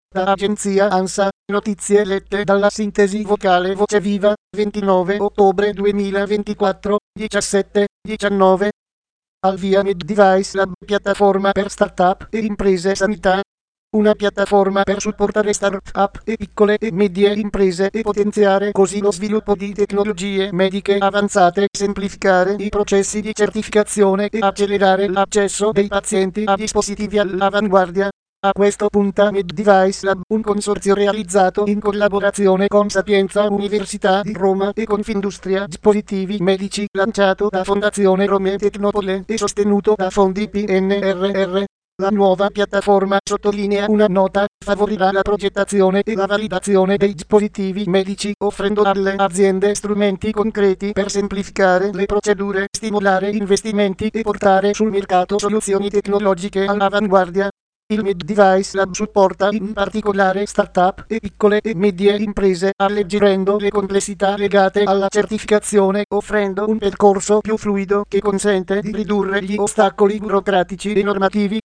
Da agenzia ANSA, notizie lette dalla sintesi vocale Voce Viva, 29 ottobre 2024, 17:19. Alvia Med Device Lab, piattaforma per startup e imprese sanità. Una piattaforma per supportare start-up e piccole e medie imprese e potenziare così lo sviluppo di tecnologie mediche avanzate, semplificare i processi di certificazione e accelerare l'accesso dei pazienti a dispositivi all'avanguardia. A questo punta Med Device Lab, un consorzio realizzato in collaborazione con Sapienza Università di Roma e Confindustria Dispositivi Medici, lanciato da Fondazione Rome Tecnopole e sostenuto da fondi PNRR. La nuova piattaforma, sottolinea una nota, favorirà la progettazione e la validazione dei dispositivi medici, offrendo alle aziende strumenti concreti per semplificare le procedure, stimolare investimenti e portare sul mercato soluzioni tecnologiche all'avanguardia. Il Med Device Lab supporta in particolare start-up e piccole e medie imprese, alleggerendo le complessità legate alla certificazione, offrendo un percorso più fluido che consente di ridurre gli ostacoli burocratici e normativi.